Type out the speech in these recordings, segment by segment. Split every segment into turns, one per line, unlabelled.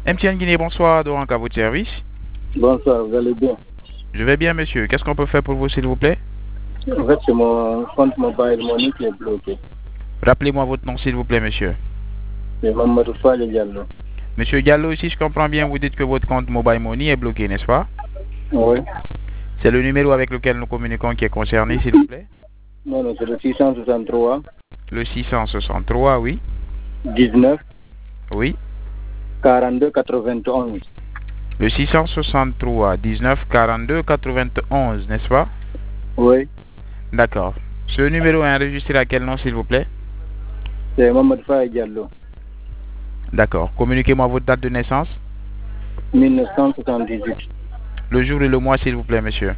MTN Guinée, bonsoir, Dorank à votre service.
Bonsoir, vous allez bien?
Je vais bien, monsieur. Qu'est-ce qu'on peut faire pour vous, s'il vous plaît?
En fait, c'est mon compte mobile money qui est bloqué.
Rappelez-moi votre nom, s'il vous plaît, monsieur.
C'est Mamadou Fall Diallo.
Monsieur Diallo, si je comprends bien, vous dites que votre compte Mobile Money est bloqué, n'est-ce pas?
Oui.
C'est le numéro avec lequel nous communiquons qui est concerné, s'il vous plaît?
Non, c'est le 663.
Le 663, oui.
19.
Oui.
42 91.
Le 663 19 42 91, n'est-ce pas?
Oui.
D'accord. Ce numéro est enregistré à quel nom, s'il vous plaît?
C'est Mamadou Fall Diallo.
D'accord. Communiquez-moi votre date de naissance.
1978.
Le jour et le mois, s'il vous plaît, monsieur.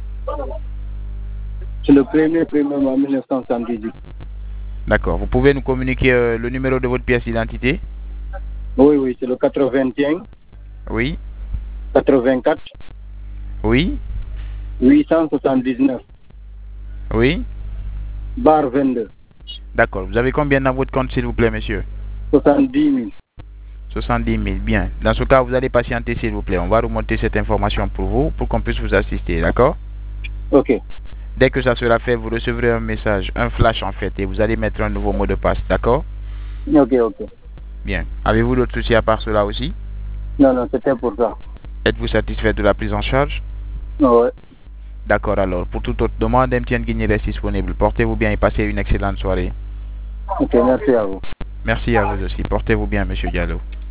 C'est le premier mois 1978.
D'accord. Vous pouvez nous communiquer le numéro de votre pièce d'identité?
Oui, c'est le 81.
Oui.
84.
Oui.
879.
Oui.
Bar 22.
D'accord. Vous avez combien dans votre compte, s'il vous plaît, monsieur?
70 000.
70 000. Bien. Dans ce cas, vous allez patienter, s'il vous plaît. On va remonter cette information pour vous, pour qu'on puisse vous assister. D'accord?
Ok.
Dès que ça sera fait, vous recevrez un message, un flash en fait, et vous allez mettre un nouveau mot de passe. D'accord?
Ok.
Bien. Avez-vous d'autres soucis à part cela aussi?
Non, c'était pour ça.
Êtes-vous satisfait de la prise en charge?
Ouais.
D'accord alors. Pour toute autre demande, MTN Guinée reste disponible. Portez-vous bien et passez une excellente soirée.
Ok, merci à vous.
Merci à vous aussi. Portez-vous bien, monsieur Diallo.